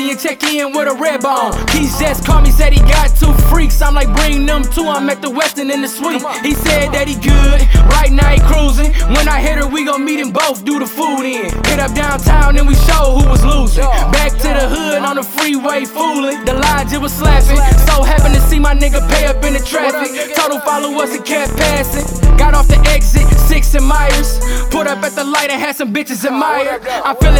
and check in with a red bone. Keys just called me, said he got 2 freaks. I'm like, bring them 2, I'm at the Westin in the suite. He said that he good, right now he cruising. When I hit her, we gon' meet him both, do the food in. Hit up downtown and we show who was losing. Back to the hood on the freeway fooling. The lodge, it was slapping. So happened to see my nigga pay up in the traffic. Total followers and kept passing. Got off the exit, 6 and Myers. Put up at the light and had some bitches admire. I'm feeling